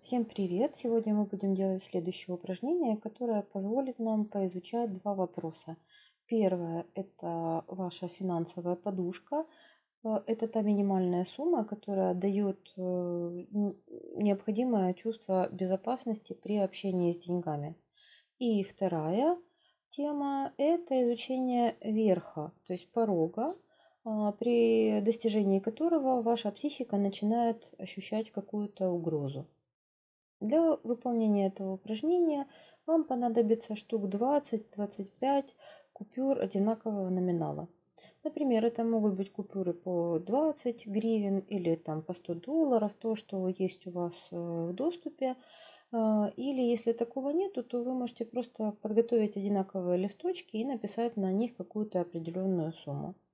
Всем привет! Сегодня мы будем делать следующее упражнение, которое позволит нам поизучать два вопроса. Первое– это ваша финансовая подушка. Это та минимальная сумма, которая дает необходимое чувство безопасности при общении с деньгами. И вторая тема– это изучение верха, то есть порога, при достижении которого ваша психика начинает ощущать какую-то угрозу. Для выполнения этого упражнения вам понадобится штук 20-25 купюр одинакового номинала. Например, это могут быть купюры по 20 гривен или там по 100 долларов, то, что есть у вас в доступе. Или если такого нету, то вы можете просто подготовить одинаковые листочки и написать на них какую-то определенную сумму.